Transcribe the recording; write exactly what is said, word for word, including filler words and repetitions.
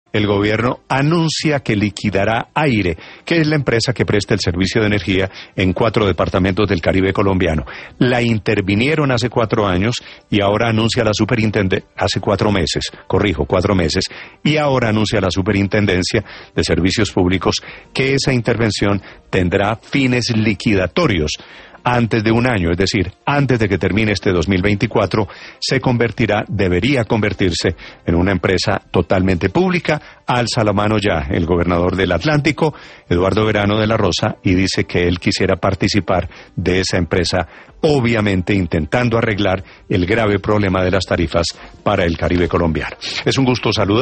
el gobierno anuncia que liquidará Aire, que es la empresa que presta el servicio de energía en cuatro departamentos del Caribe colombiano. La intervinieron hace cuatro años y ahora anuncia la superintendencia, hace cuatro meses, corrijo, cuatro meses, y ahora anuncia la Superintendencia de Servicios Públicos que esa intervención tendrá fines liquidatorios. Antes de un año, es decir, antes de que termine este dos mil veinticuatro, se convertirá, debería convertirse en una empresa totalmente pública. Alza la mano ya el gobernador del Atlántico, Eduardo Verano de la Rosa, y dice que él quisiera participar de esa empresa, obviamente intentando arreglar el grave problema de las tarifas para el Caribe colombiano. Es un gusto saludar.